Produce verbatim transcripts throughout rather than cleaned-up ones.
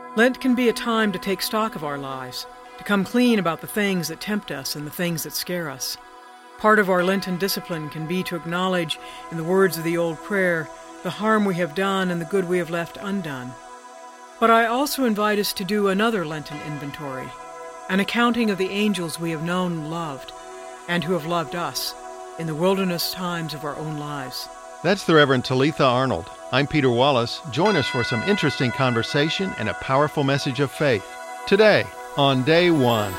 Lent can be a time to take stock of our lives, to come clean about the things that tempt us and the things that scare us. Part of our Lenten discipline can be to acknowledge, in the words of the old prayer, the harm we have done and the good we have left undone. But I also invite us to do another Lenten inventory, an accounting of the angels we have known and loved, and who have loved us in the wilderness times of our own lives. That's the Reverend Talitha Arnold. I'm Peter Wallace. Join us for some interesting conversation and a powerful message of faith. Today, on Day One.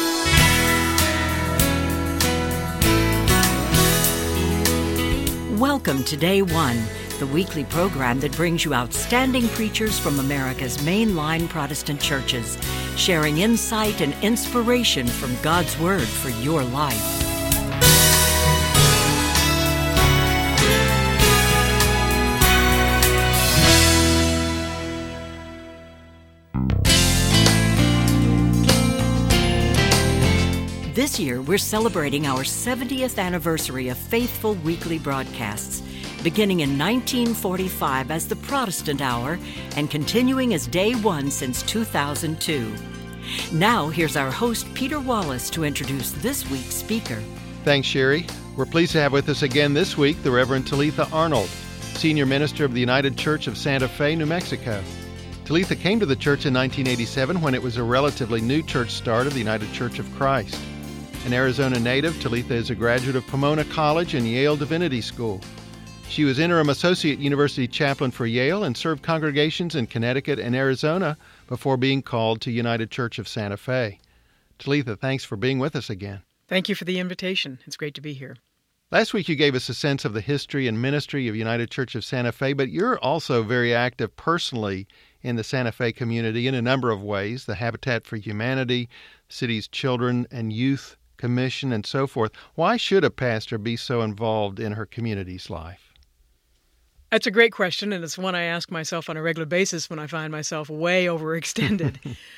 Welcome to Day One, the weekly program that brings you outstanding preachers from America's mainline Protestant churches, sharing insight and inspiration from God's Word for your life. This year, we're celebrating our seventieth anniversary of faithful weekly broadcasts, beginning in nineteen forty-five as the Protestant Hour and continuing as Day One since two thousand two. Now, here's our host, Peter Wallace, to introduce this week's speaker. Thanks, Sherry. We're pleased to have with us again this week the Reverend Talitha Arnold, Senior Minister of the United Church of Santa Fe, New Mexico. Talitha came to the church in nineteen eighty-seven when it was a relatively new church start of the United Church of Christ. An Arizona native, Talitha is a graduate of Pomona College and Yale Divinity School. She was interim associate university chaplain for Yale and served congregations in Connecticut and Arizona before being called to United Church of Santa Fe. Talitha, thanks for being with us again. Thank you for the invitation. It's great to be here. Last week you gave us a sense of the history and ministry of United Church of Santa Fe, but you're also very active personally in the Santa Fe community in a number of ways, the Habitat for Humanity, city's children and youth commission, and so forth. Why should a pastor be so involved in her community's life? That's a great question, and it's one I ask myself on a regular basis when I find myself way overextended.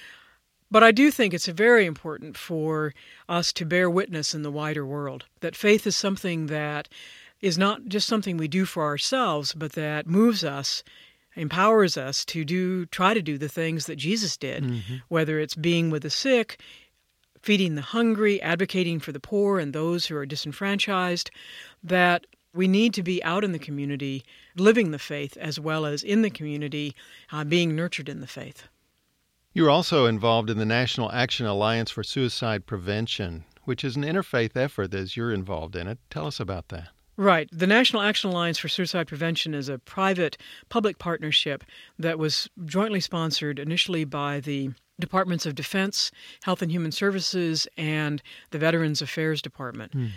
But I do think it's very important for us to bear witness in the wider world, that faith is something that is not just something we do for ourselves, but that moves us, empowers us to do, try to do the things that Jesus did, mm-hmm. whether it's being with the sick, feeding the hungry, advocating for the poor and those who are disenfranchised, that we need to be out in the community, living the faith, as well as in the community, uh, being nurtured in the faith. You're also involved in the National Action Alliance for Suicide Prevention, which is an interfaith effort as you're involved in it. Tell us about that. Right. The National Action Alliance for Suicide Prevention is a private-public partnership that was jointly sponsored initially by the Departments of Defense, Health and Human Services, and the Veterans Affairs Department. Hmm.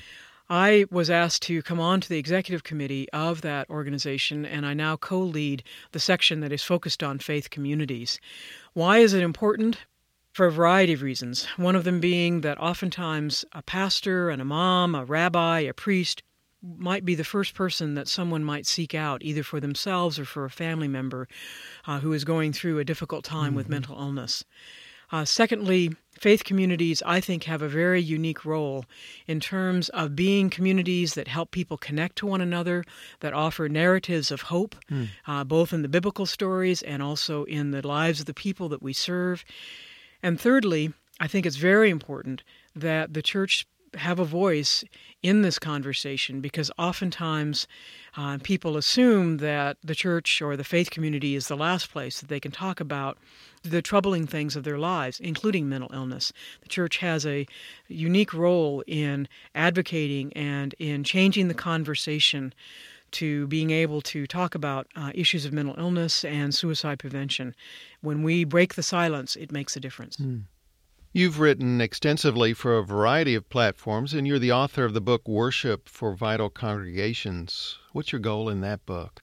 I was asked to come on to the executive committee of that organization, and I now co-lead the section that is focused on faith communities. Why is it important? For a variety of reasons. One of them being that oftentimes a pastor, an imam, a rabbi, a priest might be the first person that someone might seek out, either for themselves or for a family member uh, who is going through a difficult time mm-hmm. with mental illness. Uh, secondly, faith communities, I think, have a very unique role in terms of being communities that help people connect to one another, that offer narratives of hope, mm. uh, both in the biblical stories and also in the lives of the people that we serve. And thirdly, I think it's very important that the church have a voice in this conversation, because oftentimes uh, people assume that the church or the faith community is the last place that they can talk about the troubling things of their lives, including mental illness. The church has a unique role in advocating and in changing the conversation to being able to talk about uh, issues of mental illness and suicide prevention. When we break the silence, it makes a difference. Mm. You've written extensively for a variety of platforms, and you're the author of the book Worship for Vital Congregations. What's your goal in that book?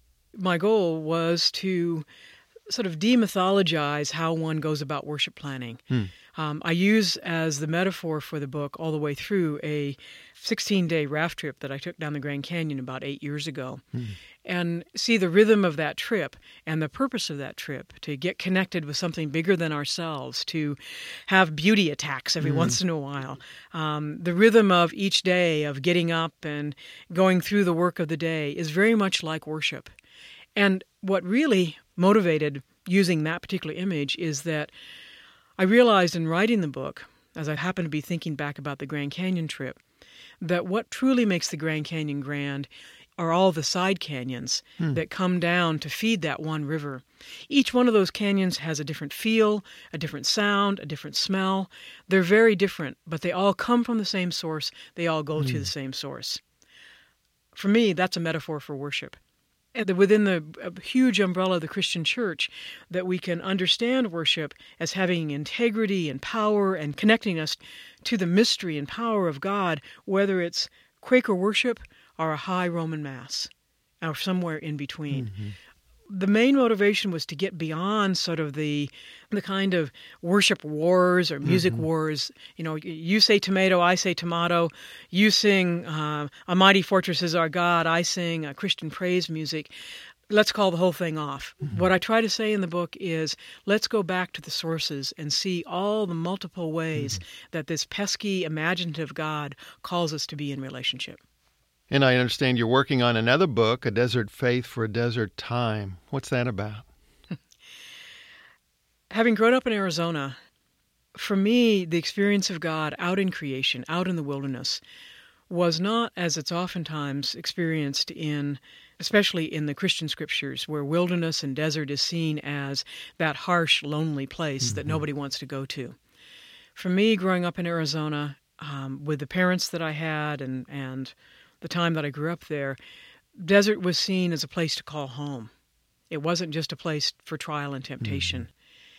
My goal was to sort of demythologize how one goes about worship planning. Hmm. Um, I use as the metaphor for the book all the way through a sixteen-day raft trip that I took down the Grand Canyon about eight years ago. Hmm. And see the rhythm of that trip and the purpose of that trip, to get connected with something bigger than ourselves, to have beauty attacks every mm. once in a while. Um, the rhythm of each day of getting up and going through the work of the day is very much like worship. And what really motivated using that particular image is that I realized in writing the book, as I happened to be thinking back about the Grand Canyon trip, that what truly makes the Grand Canyon grand are all the side canyons hmm. that come down to feed that one river. Each one of those canyons has a different feel, a different sound, a different smell. They're very different, but they all come from the same source. They all go hmm. to the same source. For me, that's a metaphor for worship. And within the huge umbrella of the Christian church, that we can understand worship as having integrity and power and connecting us to the mystery and power of God, whether it's Quaker worship or a high Roman Mass, or somewhere in between. Mm-hmm. The main motivation was to get beyond sort of the the kind of worship wars or music mm-hmm. wars. You know, you say tomato, I say tomato. You sing uh, A Mighty Fortress Is Our God, I sing uh, Christian praise music. Let's call the whole thing off. Mm-hmm. What I try to say in the book is, let's go back to the sources and see all the multiple ways mm-hmm. that this pesky, imaginative God calls us to be in relationship. And I understand you're working on another book, A Desert Faith for a Desert Time. What's that about? Having grown up in Arizona, for me, the experience of God out in creation, out in the wilderness, was not as it's oftentimes experienced in, especially in the Christian scriptures, where wilderness and desert is seen as that harsh, lonely place mm-hmm. that nobody wants to go to. For me, growing up in Arizona, um, with the parents that I had and and the time that I grew up there, desert was seen as a place to call home. It wasn't just a place for trial and temptation. Mm-hmm.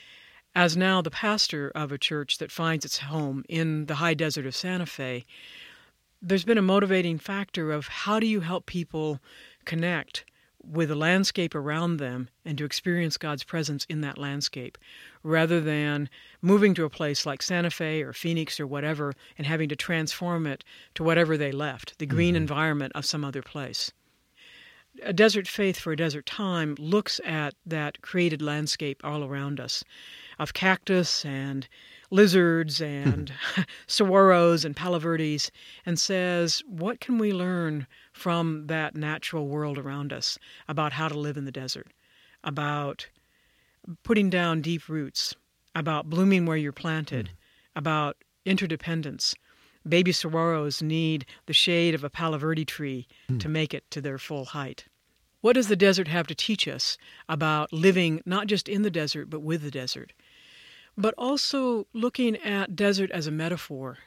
As now the pastor of a church that finds its home in the high desert of Santa Fe, there's been a motivating factor of how do you help people connect with the landscape around them and to experience God's presence in that landscape, rather than moving to a place like Santa Fe or Phoenix or whatever and having to transform it to whatever they left, the green mm-hmm. environment of some other place. A Desert Faith for a Desert Time looks at that created landscape all around us of cactus and lizards and saguaros and palo verdes, and says, what can we learn from that natural world around us about how to live in the desert, about putting down deep roots, about blooming where you're planted, mm. about interdependence. Baby saguaros need the shade of a palo verde tree mm. to make it to their full height. What does the desert have to teach us about living not just in the desert, but with the desert? But also looking at desert as a metaphor.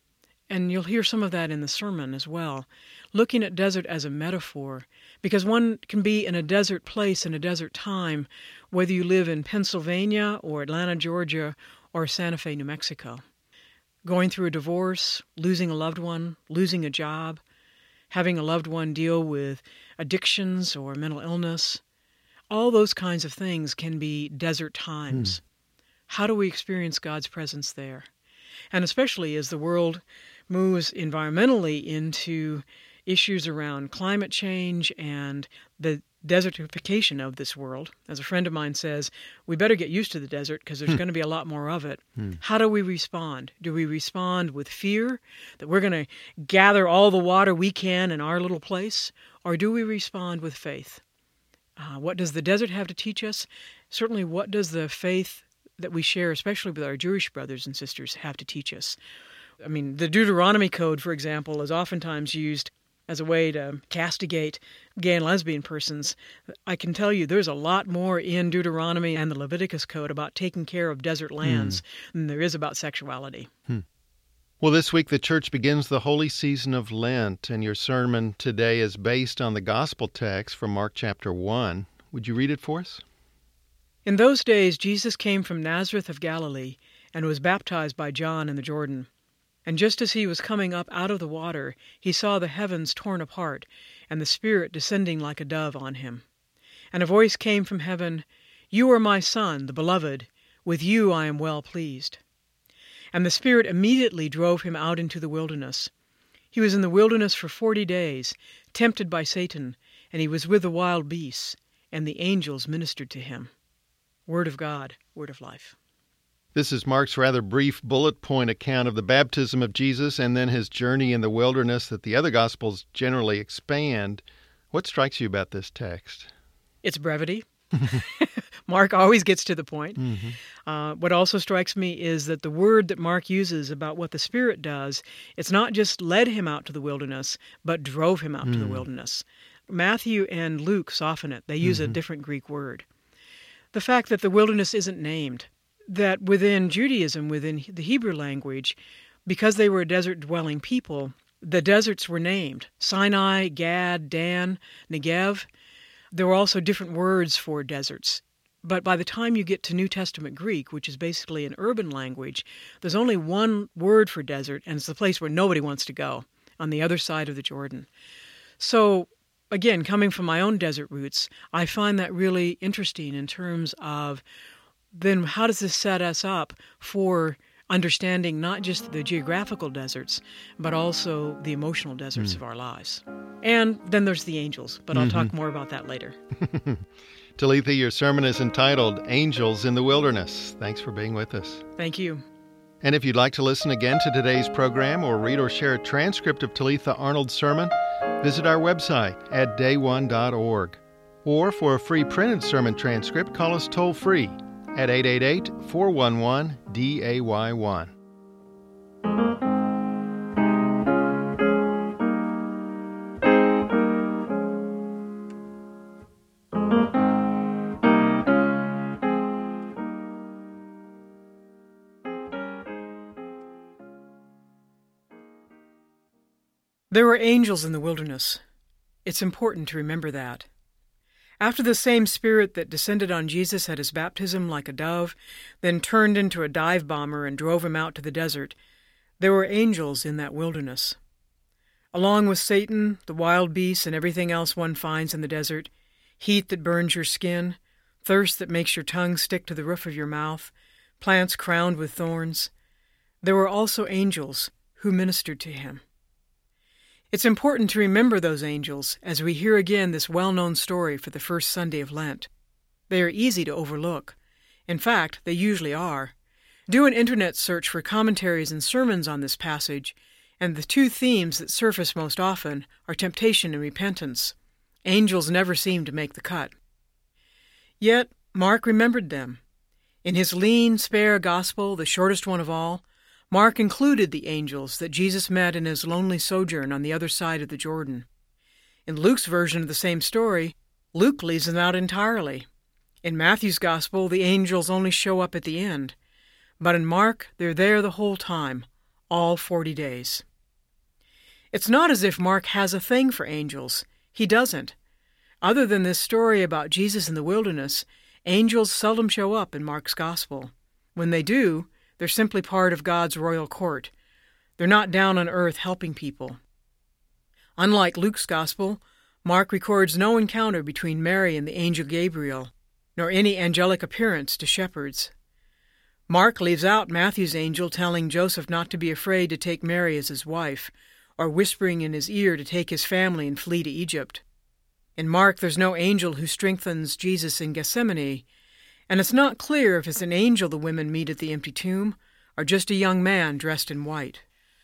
And you'll hear some of that in the sermon as well. Looking at desert as a metaphor, because one can be in a desert place in a desert time, whether you live in Pennsylvania or Atlanta, Georgia, or Santa Fe, New Mexico. Going through a divorce, losing a loved one, losing a job, having a loved one deal with addictions or mental illness. All those kinds of things can be desert times. Hmm. How do we experience God's presence there? And especially as the world moves environmentally into issues around climate change and the desertification of this world. As a friend of mine says, we better get used to the desert because there's hmm. going to be a lot more of it. Hmm. How do we respond? Do we respond with fear that we're going to gather all the water we can in our little place? Or do we respond with faith? Uh, what does the desert have to teach us? Certainly, what does the faith that we share, especially with our Jewish brothers and sisters, have to teach us? I mean, the Deuteronomy Code, for example, is oftentimes used as a way to castigate gay and lesbian persons. I can tell you there's a lot more in Deuteronomy and the Leviticus Code about taking care of desert lands hmm. than there is about sexuality. Hmm. Well, this week the church begins the holy season of Lent, and your sermon today is based on the gospel text from Mark chapter one. Would you read it for us? In those days Jesus came from Nazareth of Galilee and was baptized by John in the Jordan. And just as he was coming up out of the water, he saw the heavens torn apart, and the Spirit descending like a dove on him. And a voice came from heaven, "You are my Son, the Beloved. With you I am well pleased." And the Spirit immediately drove him out into the wilderness. He was in the wilderness for forty days, tempted by Satan, and he was with the wild beasts, and the angels ministered to him. Word of God, word of life. This is Mark's rather brief bullet point account of the baptism of Jesus and then his journey in the wilderness that the other Gospels generally expand. What strikes you about this text? Its brevity. Mark always gets to the point. Mm-hmm. Uh, what also strikes me is that the word that Mark uses about what the Spirit does, it's not just led him out to the wilderness, but drove him out mm. to the wilderness. Matthew and Luke soften it. They use mm-hmm. a different Greek word. The fact that the wilderness isn't named, that within Judaism, within the Hebrew language, because they were a desert-dwelling people, the deserts were named. Sinai, Gad, Dan, Negev. There were also different words for deserts. But by the time you get to New Testament Greek, which is basically an urban language, there's only one word for desert, and it's the place where nobody wants to go, on the other side of the Jordan. So, again, coming from my own desert roots, I find that really interesting in terms of then how does this set us up for understanding not just the geographical deserts, but also the emotional deserts mm. of our lives. And then there's the angels, but I'll mm-hmm. talk more about that later. Talitha, your sermon is entitled Angels in the Wilderness. Thanks for being with us. Thank you. And if you'd like to listen again to today's program or read or share a transcript of Talitha Arnold's sermon, visit our website at day one dot org. Or for a free printed sermon transcript, call us toll-free at eight eight eight, four one one, D A Y one. There were angels in the wilderness. It's important to remember that. After the same Spirit that descended on Jesus at his baptism like a dove, then turned into a dive bomber and drove him out to the desert, there were angels in that wilderness. Along with Satan, the wild beasts, and everything else one finds in the desert, heat that burns your skin, thirst that makes your tongue stick to the roof of your mouth, plants crowned with thorns, there were also angels who ministered to him. It's important to remember those angels as we hear again this well-known story for the first Sunday of Lent. They are easy to overlook. In fact, they usually are. Do an internet search for commentaries and sermons on this passage, and the two themes that surface most often are temptation and repentance. Angels never seem to make the cut. Yet, Mark remembered them. In his lean, spare gospel, the shortest one of all, Mark included the angels that Jesus met in his lonely sojourn on the other side of the Jordan. In Luke's version of the same story, Luke leaves them out entirely. In Matthew's Gospel, the angels only show up at the end. But in Mark, they're there the whole time, all forty days. It's not as if Mark has a thing for angels. He doesn't. Other than this story about Jesus in the wilderness, angels seldom show up in Mark's Gospel. When they do, they're simply part of God's royal court. They're not down on earth helping people. Unlike Luke's Gospel, Mark records no encounter between Mary and the angel Gabriel, nor any angelic appearance to shepherds. Mark leaves out Matthew's angel telling Joseph not to be afraid to take Mary as his wife, or whispering in his ear to take his family and flee to Egypt. In Mark, there's no angel who strengthens Jesus in Gethsemane, and it's not clear if it's an angel the women meet at the empty tomb, or just a young man dressed in white.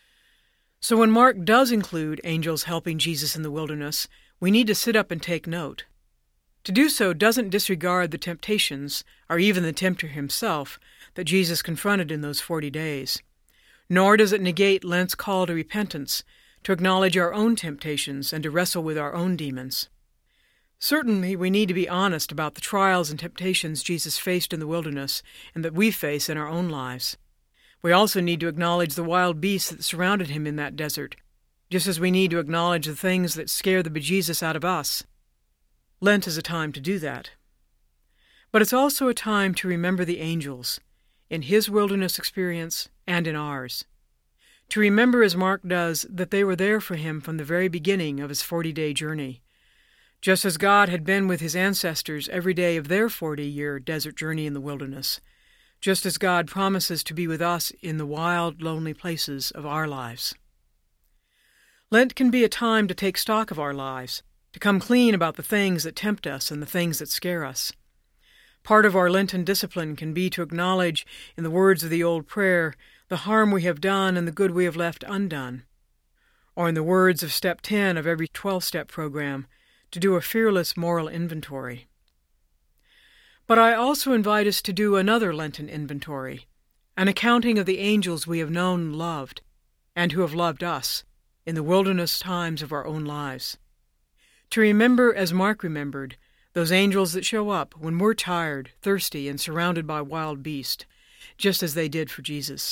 So when Mark does include angels helping Jesus in the wilderness, we need to sit up and take note. To do so doesn't disregard the temptations, or even the tempter himself, that Jesus confronted in those forty days. Nor does it negate Lent's call to repentance, to acknowledge our own temptations and to wrestle with our own demons. Certainly, we need to be honest about the trials and temptations Jesus faced in the wilderness and that we face in our own lives. We also need to acknowledge the wild beasts that surrounded him in that desert, just as we need to acknowledge the things that scare the bejesus out of us. Lent is a time to do that. But it's also a time to remember the angels, in his wilderness experience and in ours. To remember, as Mark does, that they were there for him from the very beginning of his forty-day journey. Just as God had been with his ancestors every day of their forty-year desert journey in the wilderness, just as God promises to be with us in the wild, lonely places of our lives. Lent can be a time to take stock of our lives, to come clean about the things that tempt us and the things that scare us. Part of our Lenten discipline can be to acknowledge, in the words of the old prayer, the harm we have done and the good we have left undone. Or in the words of Step ten of every twelve-step program, to do a fearless moral inventory. But I also invite us to do another Lenten inventory, an accounting of the angels we have known and loved, and who have loved us in the wilderness times of our own lives. To remember, as Mark remembered, those angels that show up when we're tired, thirsty, and surrounded by wild beasts, just as they did for Jesus.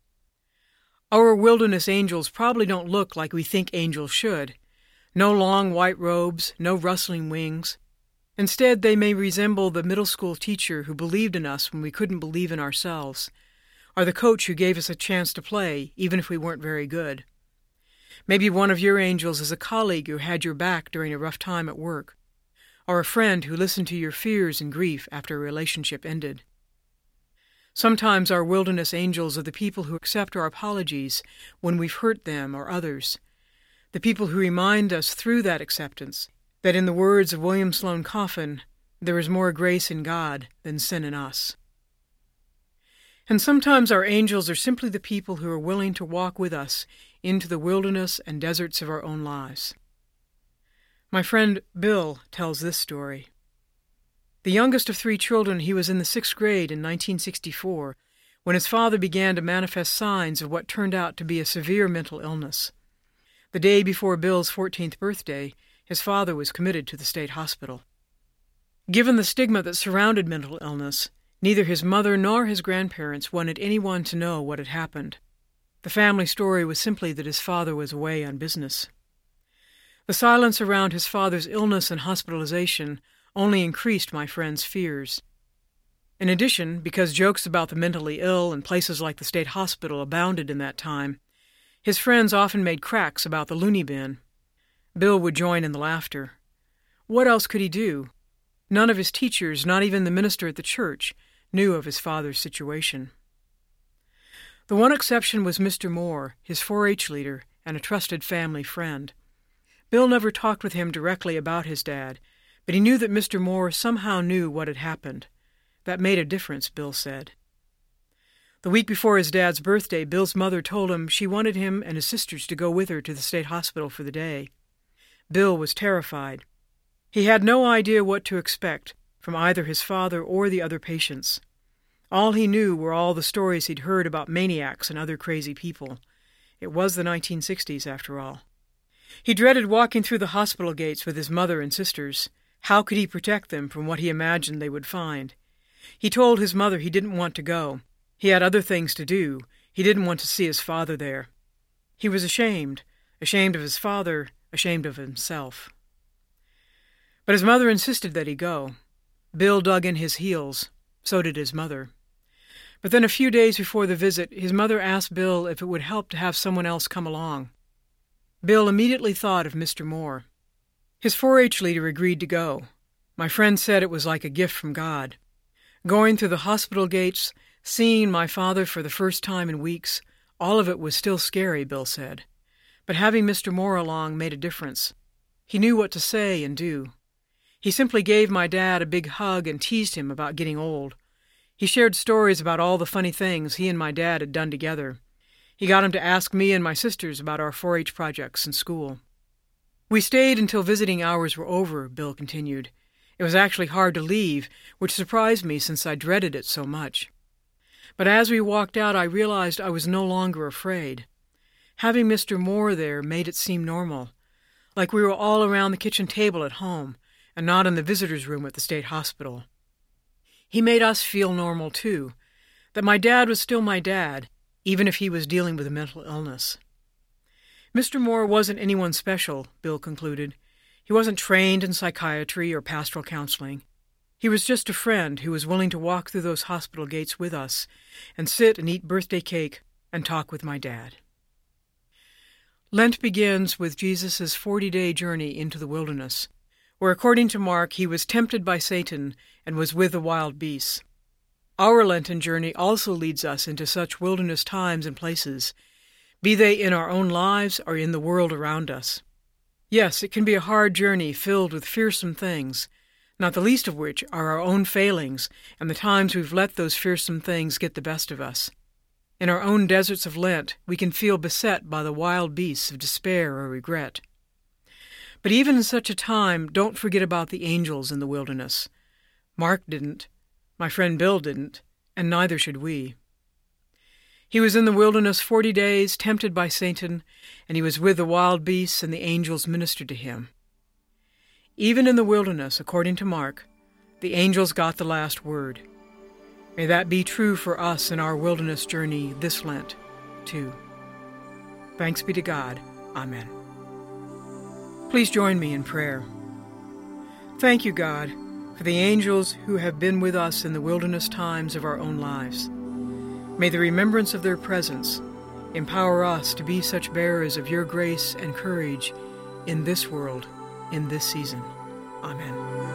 Our wilderness angels probably don't look like we think angels should. No long white robes, no rustling wings. Instead, they may resemble the middle school teacher who believed in us when we couldn't believe in ourselves, or the coach who gave us a chance to play, even if we weren't very good. Maybe one of your angels is a colleague who had your back during a rough time at work, or a friend who listened to your fears and grief after a relationship ended. Sometimes our wilderness angels are the people who accept our apologies when we've hurt them or others, the people who remind us through that acceptance that, in the words of William Sloane Coffin, there is more grace in God than sin in us. And sometimes our angels are simply the people who are willing to walk with us into the wilderness and deserts of our own lives. My friend Bill tells this story. The youngest of three children, he was in the sixth grade in nineteen sixty-four when his father began to manifest signs of what turned out to be a severe mental illness. The day before Bill's fourteenth birthday, his father was committed to the state hospital. Given the stigma that surrounded mental illness, neither his mother nor his grandparents wanted anyone to know what had happened. The family story was simply that his father was away on business. The silence around his father's illness and hospitalization only increased my friend's fears. In addition, because jokes about the mentally ill and places like the state hospital abounded in that time, his friends often made cracks about the loony bin. Bill would join in the laughter. What else could he do? None of his teachers, not even the minister at the church, knew of his father's situation. The one exception was Mister Moore, his four H leader and a trusted family friend. Bill never talked with him directly about his dad, but he knew that Mister Moore somehow knew what had happened. That made a difference, Bill said. The week before his dad's birthday, Bill's mother told him she wanted him and his sisters to go with her to the state hospital for the day. Bill was terrified. He had no idea what to expect from either his father or the other patients. All he knew were all the stories he'd heard about maniacs and other crazy people. It was the nineteen sixties, after all. He dreaded walking through the hospital gates with his mother and sisters. How could he protect them from what he imagined they would find? He told his mother he didn't want to go. He had other things to do. He didn't want to see his father there. He was ashamed, ashamed of his father, ashamed of himself. But his mother insisted that he go. Bill dug in his heels. So did his mother. But then a few days before the visit, his mother asked Bill if it would help to have someone else come along. Bill immediately thought of Mister Moore. His four H leader agreed to go. My friend said it was like a gift from God. Going through the hospital gates, seeing my father for the first time in weeks, all of it was still scary, Bill said. But having Mister Moore along made a difference. He knew what to say and do. He simply gave my dad a big hug and teased him about getting old. He shared stories about all the funny things he and my dad had done together. He got him to ask me and my sisters about our four H projects in school. We stayed until visiting hours were over, Bill continued. It was actually hard to leave, which surprised me since I dreaded it so much. But as we walked out, I realized I was no longer afraid. Having Mister Moore there made it seem normal, like we were all around the kitchen table at home, and not in the visitor's room at the state hospital. He made us feel normal, too, that my dad was still my dad, even if he was dealing with a mental illness. Mister Moore wasn't anyone special, Bill concluded. He wasn't trained in psychiatry or pastoral counseling. He was just a friend who was willing to walk through those hospital gates with us and sit and eat birthday cake and talk with my dad. Lent begins with Jesus' forty-day journey into the wilderness, where, according to Mark, he was tempted by Satan and was with the wild beasts. Our Lenten journey also leads us into such wilderness times and places, be they in our own lives or in the world around us. Yes, it can be a hard journey filled with fearsome things, not the least of which are our own failings and the times we've let those fearsome things get the best of us. In our own deserts of Lent, we can feel beset by the wild beasts of despair or regret. But even in such a time, don't forget about the angels in the wilderness. Mark didn't. My friend Bill didn't, and neither should we. He was in the wilderness forty days, tempted by Satan, and he was with the wild beasts, and the angels ministered to him. Even in the wilderness, according to Mark, the angels got the last word. May that be true for us in our wilderness journey this Lent, too. Thanks be to God. Amen. Please join me in prayer. Thank you, God, for the angels who have been with us in the wilderness times of our own lives. May the remembrance of their presence empower us to be such bearers of your grace and courage in this world, in this season. Amen.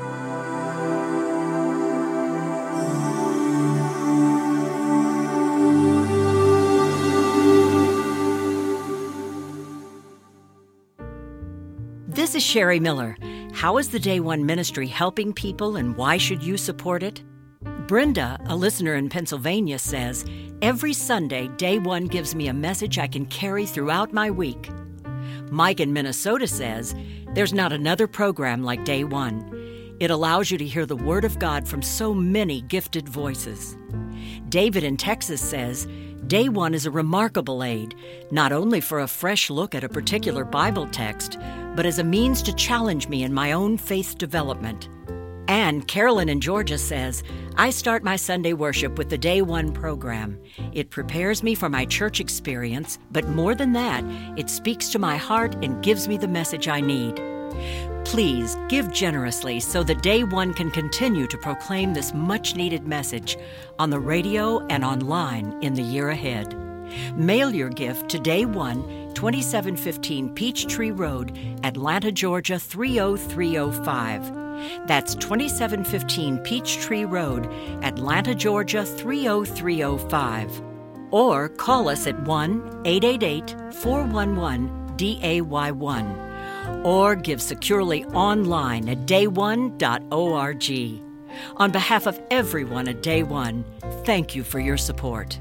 This is Sherry Miller. How is the Day One Ministry helping people, and why should you support it? Brenda, a listener in Pennsylvania, says, every Sunday, Day One gives me a message I can carry throughout my week. Mike in Minnesota says, there's not another program like Day One. It allows you to hear the Word of God from so many gifted voices. David in Texas says, Day One is a remarkable aid, not only for a fresh look at a particular Bible text, but as a means to challenge me in my own faith development. And Carolyn in Georgia says, I start my Sunday worship with the Day One program. It prepares me for my church experience, but more than that, it speaks to my heart and gives me the message I need. Please give generously so that Day One can continue to proclaim this much-needed message on the radio and online in the year ahead. Mail your gift to Day One, twenty-seven fifteen Peachtree Road, Atlanta, Georgia three oh three oh five. That's twenty-seven fifteen Peachtree Road, Atlanta, Georgia three oh three oh five. Or call us at one eight eight eight, four one one, D A Y one. Or give securely online at day one dot org. On behalf of everyone at Day One, thank you for your support.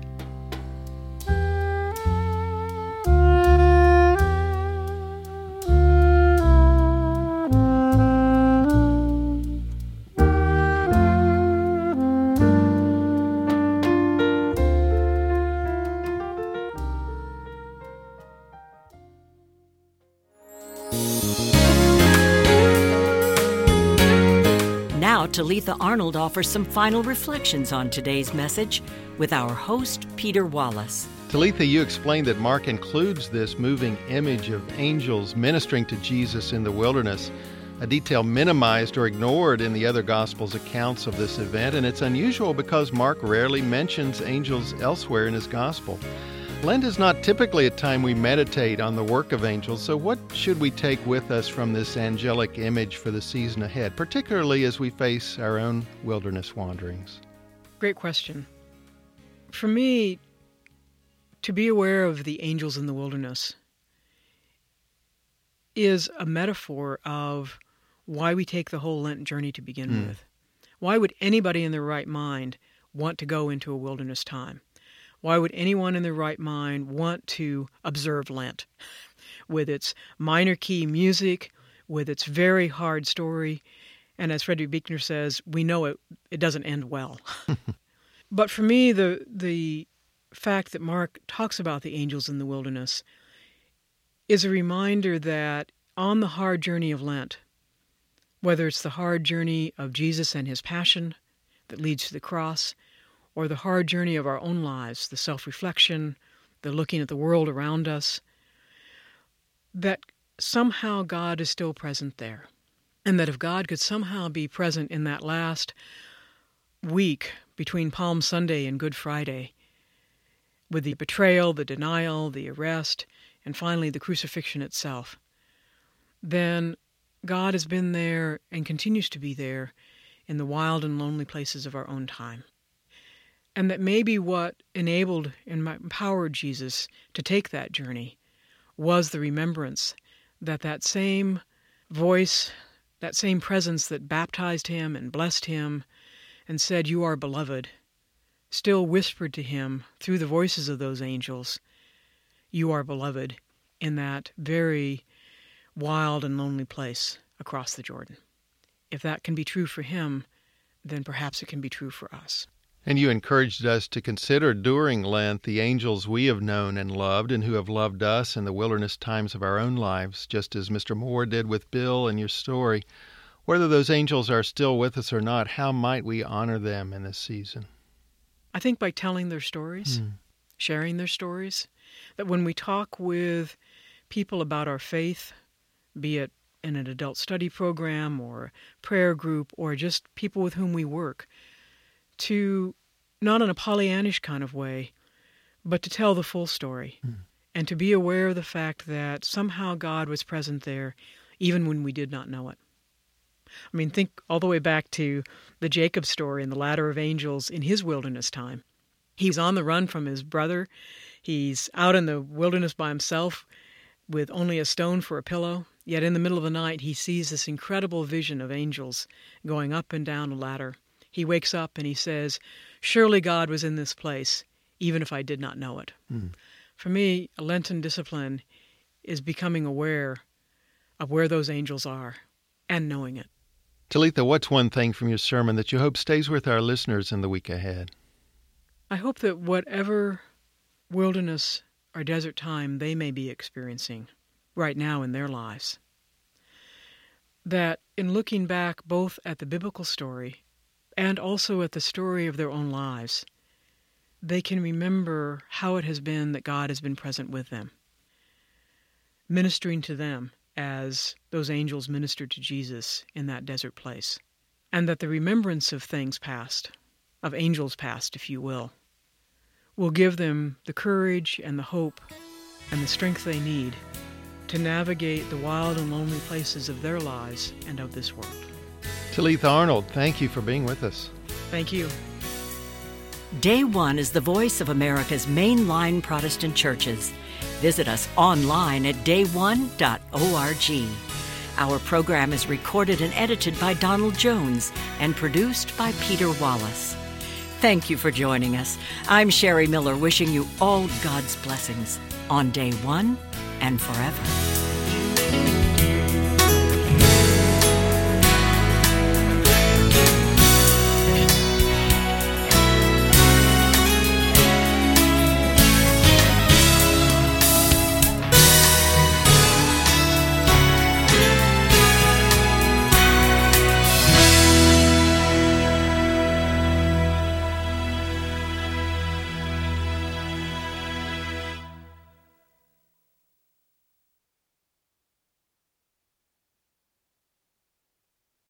Now, Talitha Arnold offers some final reflections on today's message with our host, Peter Wallace. Talitha, you explained that Mark includes this moving image of angels ministering to Jesus in the wilderness, a detail minimized or ignored in the other Gospels' accounts of this event, and it's unusual because Mark rarely mentions angels elsewhere in his Gospel. Lent is not typically a time we meditate on the work of angels, so what should we take with us from this angelic image for the season ahead, particularly as we face our own wilderness wanderings? Great question. For me, to be aware of the angels in the wilderness is a metaphor of why we take the whole Lent journey to begin mm. with. Why would anybody in their right mind want to go into a wilderness time? Why would anyone in their right mind want to observe Lent with its minor key music, with its very hard story? And as Frederick Buechner says, we know it, it doesn't end well. But for me, the the fact that Mark talks about the angels in the wilderness is a reminder that on the hard journey of Lent, whether it's the hard journey of Jesus and his passion that leads to the cross, or the hard journey of our own lives, the self-reflection, the looking at the world around us, that somehow God is still present there. And that if God could somehow be present in that last week between Palm Sunday and Good Friday, with the betrayal, the denial, the arrest, and finally the crucifixion itself, then God has been there and continues to be there in the wild and lonely places of our own time. And that maybe what enabled and empowered Jesus to take that journey was the remembrance that that same voice, that same presence that baptized him and blessed him and said, "You are beloved," still whispered to him through the voices of those angels, "You are beloved," in that very wild and lonely place across the Jordan. If that can be true for him, then perhaps it can be true for us. And you encouraged us to consider during Lent the angels we have known and loved and who have loved us in the wilderness times of our own lives, just as Mister Moore did with Bill in your story. Whether those angels are still with us or not, how might we honor them in this season? I think by telling their stories, mm. sharing their stories, that when we talk with people about our faith, be it in an adult study program or prayer group or just people with whom we work, to, not in a Pollyannish kind of way, but to tell the full story mm. and to be aware of the fact that somehow God was present there even when we did not know it. I mean, think all the way back to the Jacob story and the ladder of angels in his wilderness time. He's on the run from his brother. He's out in the wilderness by himself with only a stone for a pillow. Yet in the middle of the night, he sees this incredible vision of angels going up and down a ladder. He wakes up and he says, surely God was in this place, even if I did not know it. Mm. For me, a Lenten discipline is becoming aware of where those angels are and knowing it. Talitha, what's one thing from your sermon that you hope stays with our listeners in the week ahead? I hope that whatever wilderness or desert time they may be experiencing right now in their lives, that in looking back both at the biblical story and also at the story of their own lives, they can remember how it has been that God has been present with them, ministering to them as those angels ministered to Jesus in that desert place, and that the remembrance of things past, of angels past, if you will, will give them the courage and the hope and the strength they need to navigate the wild and lonely places of their lives and of this world. Talitha Arnold, thank you for being with us. Thank you. Day One is the voice of America's mainline Protestant churches. Visit us online at day one dot org. Our program is recorded and edited by Donald Jones and produced by Peter Wallace. Thank you for joining us. I'm Sherry Miller, wishing you all God's blessings on Day One and forever.